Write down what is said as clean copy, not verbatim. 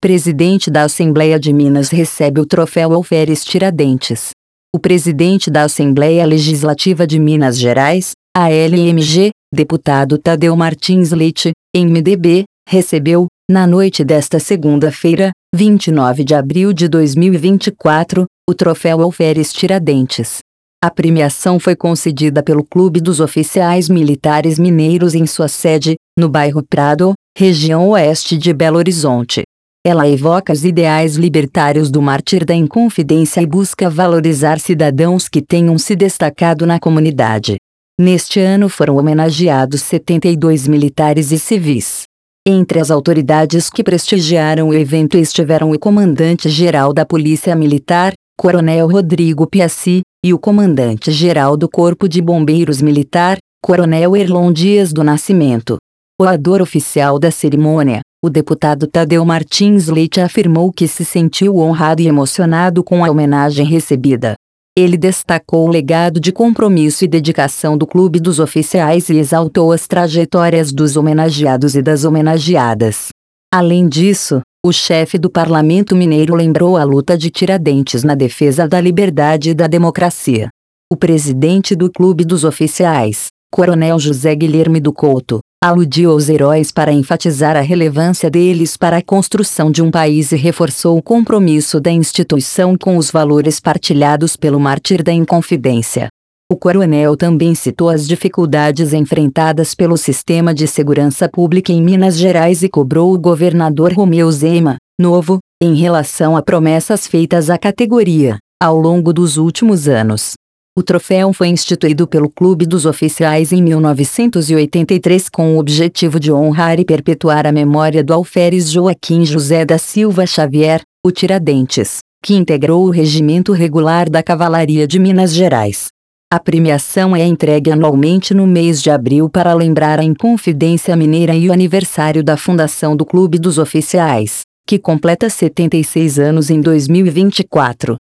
presidente da Assembleia de Minas recebe o troféu Alferes Tiradentes. O presidente da Assembleia Legislativa de Minas Gerais, ALMG, deputado Tadeu Martins Leite, MDB, recebeu, na noite desta segunda-feira, 29 de abril de 2024, o troféu Alferes Tiradentes. A premiação foi concedida pelo Clube dos Oficiais Militares Mineiros em sua sede, no bairro Prado, região oeste de Belo Horizonte. Ela evoca os ideais libertários do mártir da Inconfidência e busca valorizar cidadãos que tenham se destacado na comunidade. Neste ano foram homenageados 72 militares e civis. Entre as autoridades que prestigiaram o evento estiveram o comandante-geral da Polícia Militar, Coronel Rodrigo Piassi, e o comandante-geral do Corpo de Bombeiros Militar, Coronel Erlon Dias do Nascimento. Orador oficial da cerimônia, o deputado Tadeu Martins Leite afirmou que se sentiu honrado e emocionado com a homenagem recebida. Ele destacou o legado de compromisso e dedicação do Clube dos Oficiais e exaltou as trajetórias dos homenageados e das homenageadas. Além disso, o chefe do Parlamento Mineiro lembrou a luta de Tiradentes na defesa da liberdade e da democracia. O presidente do Clube dos Oficiais, Coronel José Guilherme do Couto, aludiu aos heróis para enfatizar a relevância deles para a construção de um país e reforçou o compromisso da instituição com os valores partilhados pelo mártir da Inconfidência. O coronel também citou as dificuldades enfrentadas pelo sistema de segurança pública em Minas Gerais e cobrou o governador Romeu Zema, novo, em relação a promessas feitas à categoria, ao longo dos últimos anos. O troféu foi instituído pelo Clube dos Oficiais em 1983 com o objetivo de honrar e perpetuar a memória do alferes Joaquim José da Silva Xavier, o Tiradentes, que integrou o Regimento Regular da Cavalaria de Minas Gerais. A premiação é entregue anualmente no mês de abril para lembrar a Inconfidência Mineira e o aniversário da fundação do Clube dos Oficiais, que completa 76 anos em 2024.